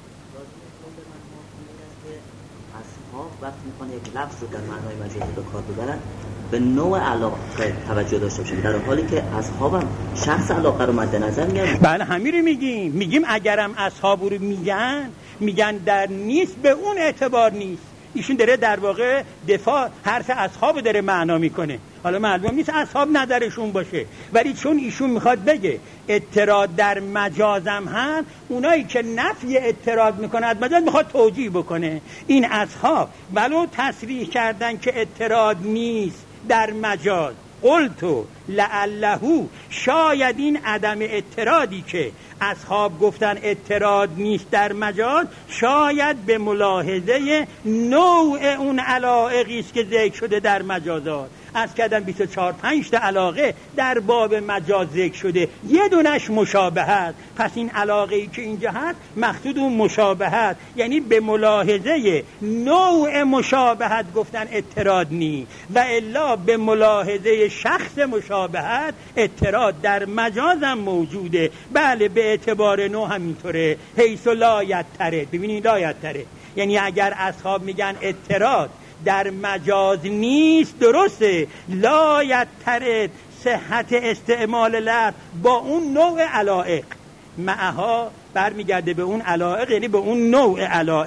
Speaker 3: وقتی میخوان یک لفظ رو در معنای مجازی به کار ببرن به نوع علاقه توجه داشته باشیم، در حالی که اصحابم شخص علاقه رو مد نظر میگیرن.
Speaker 2: بله همین رو میگیم اگرم اصحاب رو میگن در نیست به اون اعتبار نیست. ایشون داره در واقع دفاع حرف اصحاب داره معنا میکنه. حالا معلوم نیست اصحاب نظرشون باشه، ولی چون ایشون میخواد بگه اضطراد در مجازم هم، اونایی که نفی اضطراد میکنه از مجاز میخواد توجیه بکنه. این اصحاب ولو تصریح کردن که اضطراد نیست در مجاز، قلتو لعله، شاید این عدم اضطرادی که اصحاب گفتن اضطراد نیست در مجاز، شاید به ملاحظه نوع اون علایقی است که ذکر شده در مجازات. از کردم 24-5 تا علاقه در باب مجاز ذکر شده، یه دونش مشابهت. پس این علاقه‌ای که اینجا هست مقصود اون مشابهت، یعنی به ملاحظه نوع مشابهت گفتن اضطراد نی، و الا به ملاحظه شخص مشابهت اضطراد در مجازم موجوده. بله به اعتبار نوع همینطوره. حیث لا یضطرد. ببینید لا یضطرد یعنی اگر اصحاب میگن اضطراد در مجاز نیست، درسته، لا یضطرد صحت استعمال لفظ با اون نوع علایق معها برمیگرده به اون علایق، یعنی به اون نوع علایق.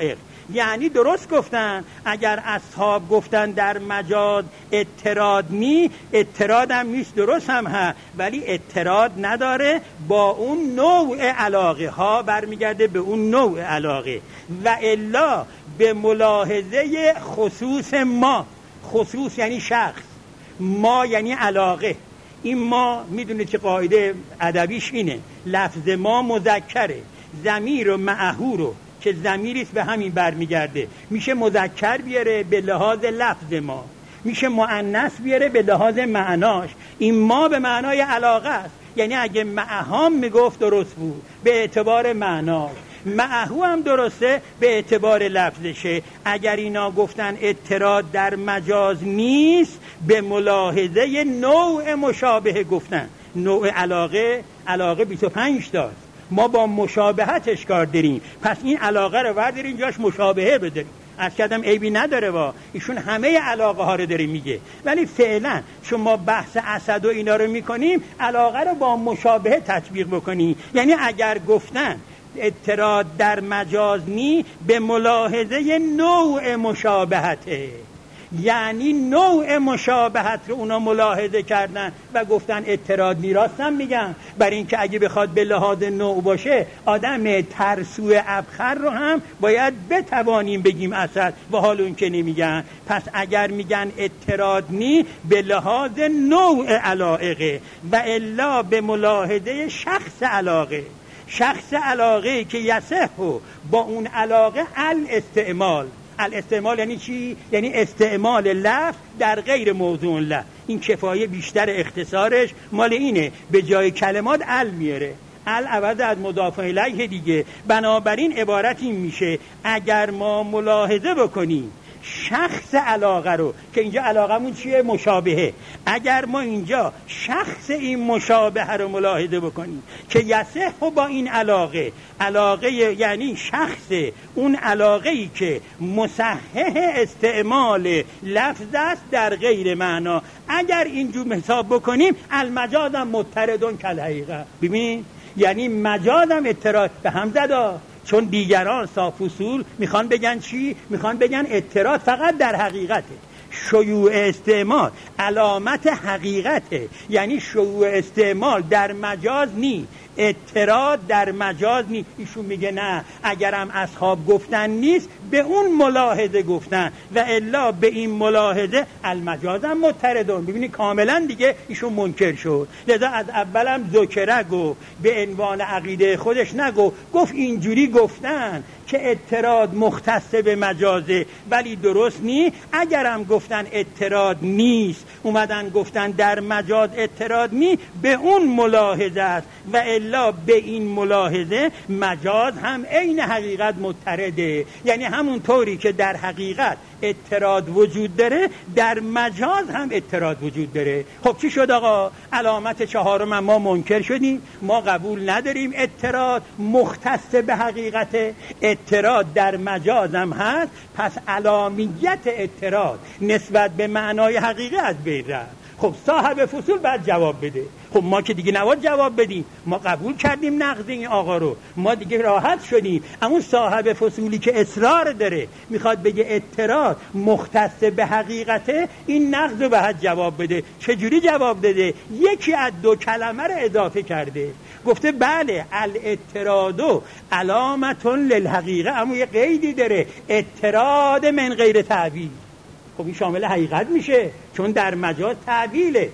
Speaker 2: یعنی درست گفتن. اگر اصحاب گفتن در مجاز اضطراد نی، اضطراد هم نیست، درست هم هست، ولی اضطراد نداره، با اون نوع علاقه ها برمیگرده به اون نوع علاقه. و الا به ملاحظه خصوص ما، خصوص یعنی شخص، ما یعنی علاقه. این ما میدونید که قاعده ادبیش اینه، لفظ ما مذکره، ضمیر و معهو رو که ضمیریست به همین برمیگرده میشه مذکر بیاره به لحاظ لفظ ما، میشه مؤنث بیاره به لحاظ معناش. این ما به معنای علاقه است، یعنی اگه معهام میگفت درست بود به اعتبار معناش، معهو هم درسته به اعتبار لفظشه. اگر اینا گفتن اضطراد در مجاز نیست، به ملاحظه نوع مشابه گفتن. نوع علاقه 25 داشت، ما با مشابهتش کار داریم، پس این علاقه رو برداریم جاش مشابهه بداریم. از کدام عیبی نداره، با ایشون همه علاقه ها رو داره میگه، ولی فعلا شما بحث اسد و اینا رو میکنیم، علاقه رو با مشابهه تطبیق بکنیم. یعنی اگر گفتن اضطراد در مجاز نی، به ملاحظه نوع مشابهته، یعنی نوع مشابهت رو اونا ملاحظه کردن و گفتن اضطراد نی. راستم میگن، برای اینکه اگه بخواد به لحاظ نوع باشه، آدم ترسو ابخر رو هم باید بتوانیم بگیم اسد، و حال اون که نمیگن. پس اگر میگن اضطراد نی، به لحاظ نوع علاقه، و الا به ملاحظه شخص علاقه. شخص علاقه که یصح با اون علاقه الاستعمال یعنی چی؟ یعنی استعمال لفظ در غیر موضوع لفظ. این کفایه بیشتر اختصارش مال اینه، به جای کلمات میاره، عوض از مضاف الیه دیگه. بنابراین عبارت این میشه، اگر ما ملاحظه بکنیم شخص علاقه رو، که اینجا علاقمون چیه؟ مشابهه. اگر ما اینجا شخص این مشابهه رو ملاحظه بکنیم که یصح با این علاقه یعنی شخص اون علاقه‌ای که مصحح استعمال لفظ است در غیر معنا، اگر اینجور حساب بکنیم، المجاز مضطردون کالحقیقه. ببین، یعنی مجاز هم اضطراد به هم زد، چون دیگران صاف اصول میخوان بگن چی؟ میخوان بگن اضطراد فقط در حقیقته. شیوع استعمال علامت حقیقته، یعنی شیوع استعمال در مجاز نی، اضطراد در مجاز نی. ایشون میگه نه، اگرم اصحاب گفتن نیست، به اون ملاحظه گفتن، و الا به این ملاحظه المجاز هم مضطردون. ببینی کاملا دیگه ایشون منکر شد. لذا از اولم ذکره گفت، به عنوان عقیده خودش نگو، گفت اینجوری گفتن که اضطراد مختص به مجازه، ولی درست نی. اگرم گفتن اضطراد نیست، اومدن گفتن در مجاز اضطراد نی، به اون ملاحظه است، و الا به این ملاحظه مجاز هم عین حقیقت مضطرده. یعنی همون طوری که در حقیقت اضطراد وجود داره، در مجاز هم اضطراد وجود داره. خب چی شد آقا؟ علامت چهارم ما منکر شدیم، ما قبول نداریم اضطراد مختص به حقیقت، اضطراد در مجاز هم هست، پس علامیت اضطراد نسبت به معنای حقیقی از بین رفت. خب صاحب فصول باید جواب بده. خب ما که دیگه نباید جواب بدیم، ما قبول کردیم نقض این آقا رو، ما دیگه راحت شدیم. اما صاحب فصولی که اصرار داره میخواد بگه اضطراد مختص به حقیقته، این نقض رو باید جواب بده. چجوری جواب داده؟ یکی از دو کلمه رو اضافه کرده، گفته بله الاضطراد علامت للحقیقه، اما یه قیدی داره، اضطراد من غیر تعبیر. خب این شامل حقیقت میشه، چون در مجاز تعبیله.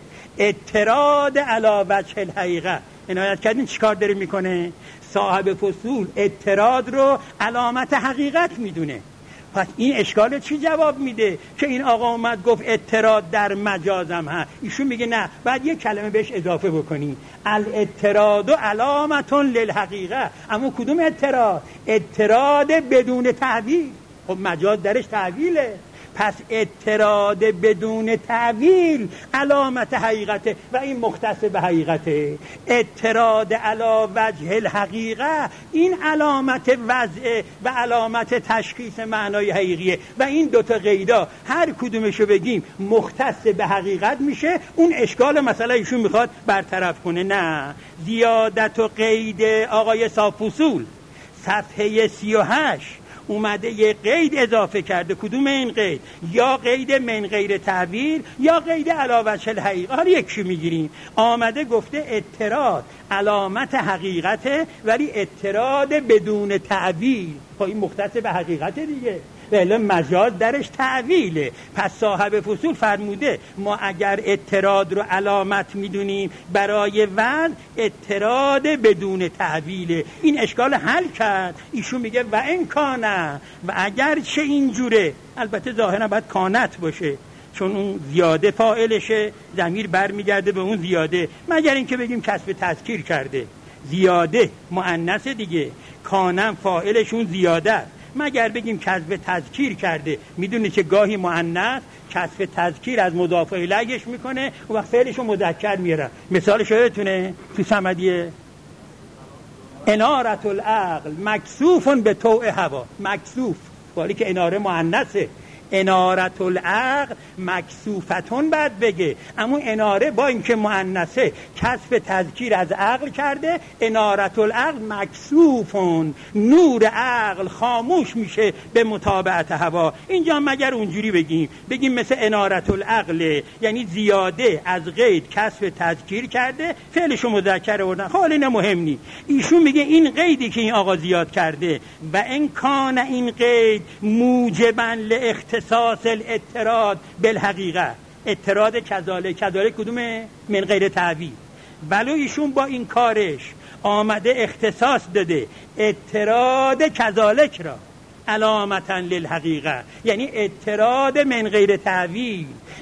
Speaker 2: اضطراد علی وجه الحقیقه، عنایت کردین چیکار داره میکنه؟ صاحب فصول اضطراد رو علامت حقیقت میدونه. پس این اشکال چی جواب میده که این آقا اومد گفت اضطراد در مجازم هست؟ ایشون میگه نه، بعد یک کلمه بهش اضافه بکنی، الاضطراد علامت للحقیقه. اما کدوم اضطراد؟ اضطراد بدون تعبیر. خب مجاز درش تعبیله، پس اضطراد بدون تعویل علامت حقیقته، و این مختص به حقیقته. اضطراد علی وجه الحقیقه، این علامت وضع و علامت تشخیص معنای حقیقیه، و این دوتا قیدا هر کدومشو بگیم مختص به حقیقت میشه. اون اشکال مسئله ایشون میخواد برطرف کنه. نه، زیادت و قید آقای صاف اصول صفحه 38 اومده یه قید اضافه کرده. کدوم این قید؟ یا قید من غیر تعبیر یا قید علی وجه الحقیقه. حالا یکی میگیریم. آمده گفته اعتراض علامت حقیقته ولی اعتراض بدون تعبیر. خب این مختص به حقیقت دیگه، ولی مجاز درش تعویله. پس صاحب فصول فرموده ما اگر اعتراض رو علامت میدونیم برای وزن، اعتراض بدون تعویله. این اشکال حل کرد. ایشون میگه و این کانه، و اگر چه اینجوره، البته ظاهرا باید کانت باشه چون اون زیاده فاعلشه، ضمیر برمیگرده به اون زیاده، مگر اینکه بگیم کسب تذکیر کرده. زیاده مؤنث دیگه، کانم فاعلشون زیاده، مگر بگیم کسب تذکیر کرده. میدونی که گاهی مؤنث کسب تذکیر از مضاف الیهش میکنه و وقت فعلشو مذکر میاره. مثالش یادتونه تو صمدیه انارة العقل مکسوف به طوع هوا. مکسوف ولی که اناره مؤنثه، انارة العقل مکسوفتون بعد بگه، اما اناره با اینکه مؤنثه کسب تذکیر از عقل کرده. انارة العقل مکسوفون، نور عقل خاموش میشه به متابعت هوا. اینجا مگر اونجوری بگیم مثل انارة العقل، یعنی زیاده از قید کسب تذکیر کرده، فعلشو مذکر آوردن. حالا نه مهم نی. ایشون میگه این قیدی که این آقا زیاد کرده و ان کان این قید موجبا اختصاص الاعتراض بالحقیقه. اعتراض کذالک کدومه؟ من غیر تعویل. ولو ایشون با این کارش آمده اختصاص داده اعتراض کذالک را علامتا للحقیقه، یعنی اعتراض من غیر تعویل،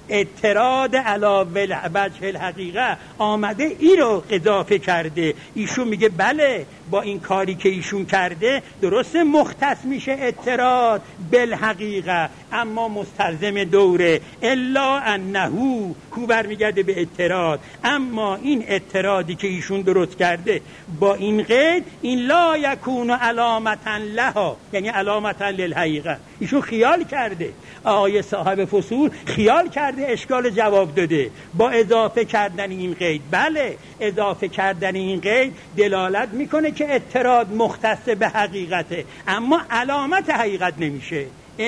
Speaker 2: اعتراض علی وجه الحقیقه، آمده ای رو اضافه کرده. ایشون میگه بله با این کاری که ایشون کرده درست مختص میشه اعتراض بالحقیقه، اما مستلزم دوره. الا انه کو برمیگرده به اعتراض، اما این اعتراضی که ایشون درست کرده با این قید، این لا یکون علامتا لها، یعنی علامتا للحقیقه. ایشون خیال کرده، آقای صاحب فصول خیال کرده اشکال جواب داده با اضافه کردن این قید. بله اضافه کردن این قید دلالت میکنه که اعتراض مختص به حقیقته، اما علامت حقیقت نمیشه.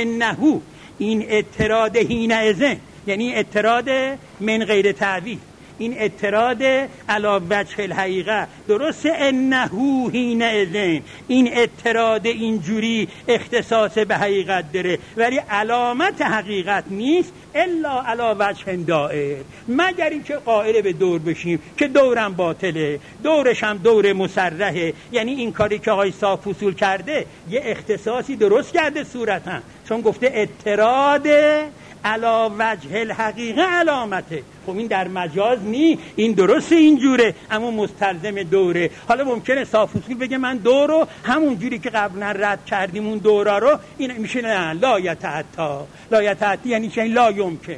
Speaker 2: انه این اعتراض حینئذ، یعنی اعتراض من غیر تعویل، این اعتراض علی وجه الحقیقه. درسته انه حینئذ، این اعتراض اینجوری اختصاص به حقیقت داره ولی علامت حقیقت نیست. الا علی وجه دائر، مگر اینکه قائل به دور بشیم که دورم باطله، دورش هم دور مسرحه. یعنی این کاری که آقای صاحب فصول کرده یه اختصاصی درست کرده صورتا، چون گفته اعتراض علی وجه الحقیقه علامته. خب این در مجاز نی، این درسته اینجوره اما مستلزم دوره. حالا ممکنه صاحب فصول بگه من دور رو همون جوری که قبلا رد کردیم اون دورا رو، این میشه نه لا یتعطی. لا یتعطی یعنی چه؟ لا یمکن.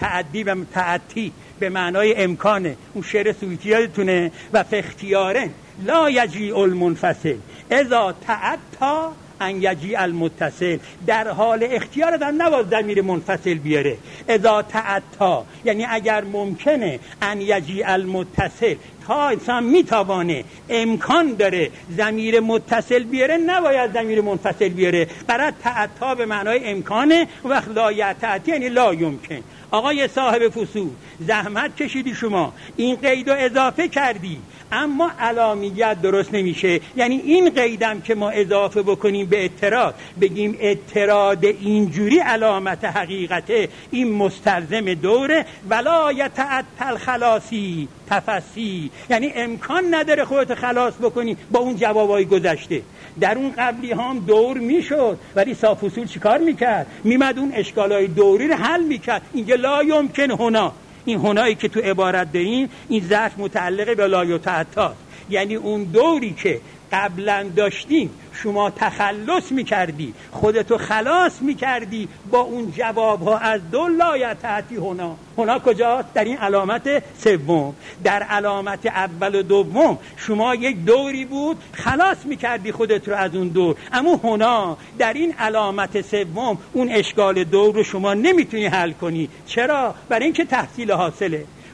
Speaker 2: تعطی به معنای امکانه. اون شعر سویتی یادتونه و فاختیاره لا یجیء المنفصل اذا تعطی ان یجیء المتصل. در حال اختیار آدم نباید ضمیر منفصل بیاره. اذا تعطی یعنی اگر ممکنه ان یجیء المتصل، تا انسان میتوانه امکان داره ضمیر متصل بیاره، نباید ضمیر منفصل بیاره. برای تعطی به معنای امکانه، وقت لا یتعطی یعنی لا یمکن. آقای صاحب فصول زحمت کشیدی شما این قید رو اضافه کردی، اما علامیت درست نمیشه. یعنی این قیدم که ما اضافه بکنیم به اعتراض، بگیم اعتراض اینجوری علامت حقیقته، این مستلزم دوره. ولا یتعطل خلاصی تفسی، یعنی امکان نداره خودت خلاص بکنی با اون جوابای گذشته. در اون قبلی هم دور میشد ولی صاحب فصول چیکار میکرد؟ میمد اون اشکالای دوری رو حل میکرد. اینجا لا یمکن هنا، این هنایی که تو عبارت داریم این ظرف متعلق به لا یتعطی، یعنی اون دوری که قبلا داشتیم شما تخلص میکردی، خودتو خلاص میکردی با اون جوابها از دو لا یتعطی. هنا کجاست؟ در این علامت سوم. در علامت اول و دوم شما یک دوری بود خلاص میکردی خودت رو از اون دور، اما هنا در این علامت سوم اون اشکال دور رو شما نمیتونی حل کنی. چرا؟ برای اینکه تحصیل حاصله.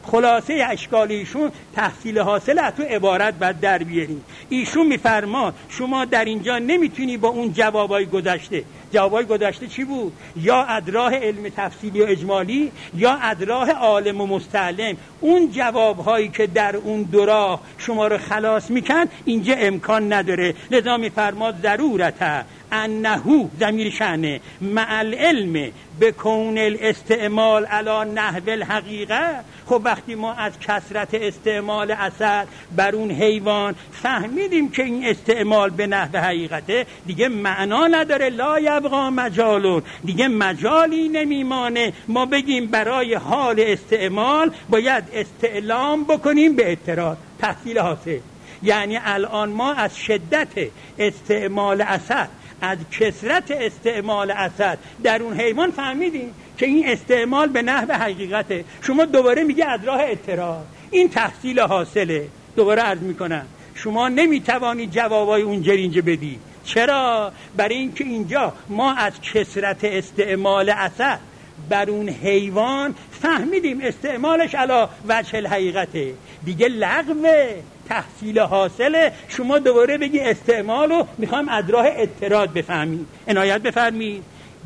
Speaker 2: خلاصه اشکال ایشون تحصیل حاصل از تو عبارت بعد در بیاریم. ایشون میفرما شما در اینجا نمیتونی با اون جوابای گذشته. جوابای گذشته چی بود؟ یا ادراه علم تفصیلی و اجمالی یا ادراه عالم و مستعلم. اون جوابهایی که در اون دو راه شما رو خلاص میکن اینجا امکان نداره. لذا میفرما ضرورته انهو ضمیر شأنه مع العلم به کون الاستعمال علی نحو الحقیقه. خب وقتی ما از کثرت استعمال اسد بر اون حیوان فهمیدیم که این استعمال به نحو حقیقته، دیگه معنا نداره. لا یبقا مجالون، دیگه مجالی نمیمانه ما بگیم برای حال استعمال باید استعلام بکنیم به اعتراض. تحصیل حاصل یعنی الان ما از شدت استعمال اسد، از کثرت استعمال اسد در اون حیوان فهمیدیم که این استعمال به نحو حقیقته. شما دوباره میگه از راه اعتراض. این تحصیل حاصله. دوباره عرض میکنم شما نمیتوانی جوابای اونجا اینجا بدی. چرا؟ برای اینکه اینجا ما از کثرت استعمال اسد بر اون حیوان فهمیدیم استعمالش علی وجه الحقیقته، دیگه لغوه. تحصیل حاصله شما دوباره بگی استعمالو میخوام از راه اعتراض بفهمید. عنایت بفرمید.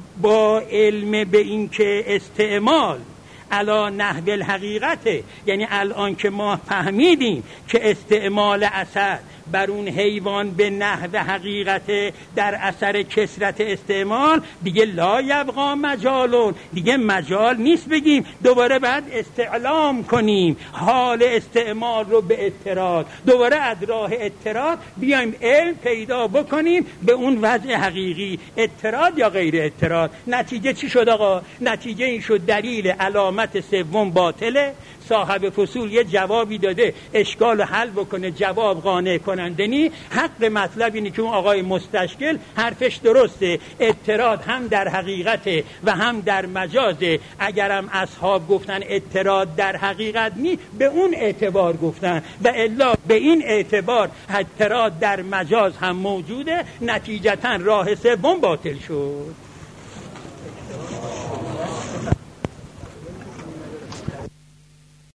Speaker 2: با علم به این که استعمال علی نحو الحقیقته، یعنی الان که ما فهمیدیم که استعمال اسد بر اون حیوان به نحو حقیقت در اثر کثرت استعمال، دیگه لا یبقا مجالون، دیگه مجال نیست بگیم دوباره بعد استعلام کنیم حال استعمال رو به اعتراض، دوباره از راه اعتراض بیایم علم پیدا بکنیم به اون وضع حقیقی، اعتراض یا غیر اعتراض. نتیجه چی شد آقا؟ نتیجه این شد دلیل علامت سوم باطله. صاحب فصول یه جوابی داده اشکال حل بکنه، جواب قانع کننده نی. حق مطلب اینه که اون آقای مستشکل حرفش درسته، اعتراض هم در حقیقت و هم در مجازه. اگرم اصحاب گفتن اعتراض در حقیقت نی، به اون اعتبار گفتن و الا به این اعتبار اعتراض در مجاز هم موجوده. نتیجتا راه سوم باطل شد.